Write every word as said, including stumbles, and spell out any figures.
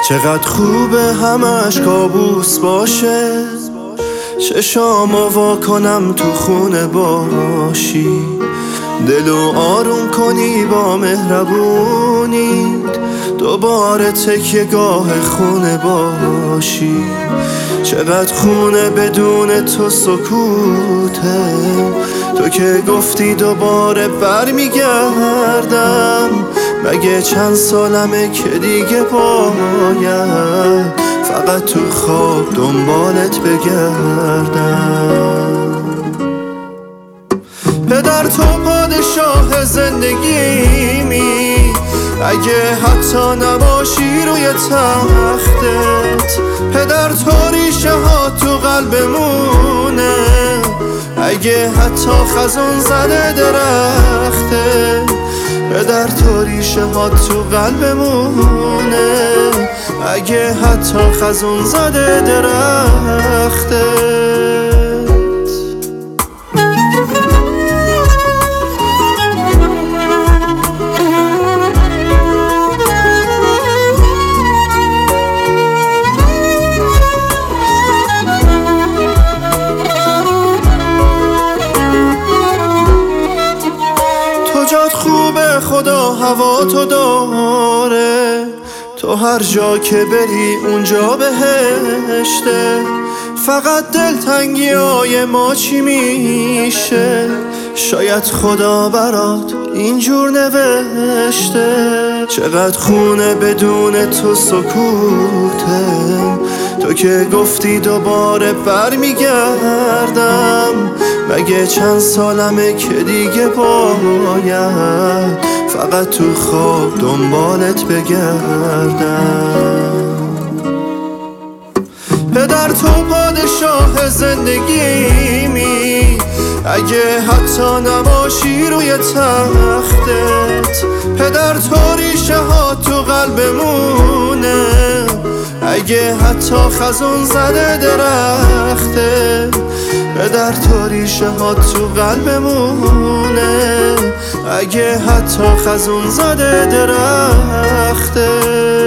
چقدر خوبه همش کابوس باشه، چشامو وا کنم تو خونه باشی، دلو آروم کنی با مهربونیت، دوباره تکیه گاه خونه باشی. چقدر خونه بدون تو سکوته، تو که گفتی دوباره برمیگردم، مگه چند سالمه که دیگه باید فقط تو خواب دنبالت بگردم. پدر تو پادشاه زندگیمی، اگه حتی نباشی روی تختت، پدر تو ریشه ها تو قلبمونه، اگه حتی خزون زده درخته، پدر تو ریشه ها تو قلبمونه، اگه حتی خزون زده درخته. جات خوبه، خدا هوا تو داره، تو هر جا که بری اونجا بهشته، فقط دلتنگی های ما چی میشه، شاید خدا برات اینجور نوشته. چقدر خونه بدون تو سکوته، تو که گفتی دوباره برمیگردم، مگه چند سالمه که دیگه باید فقط تو خواب دنبالت بگردم. پدر تو پادشاه زندگیمی، اگه حتی نباشی روی تختت، پدر تو ریشه ها تو قلبمونه، اگه حتی خزون زده درخته، پدر تو ریشه ها تو قلبمونه، اگه حتی خزون زده درخته.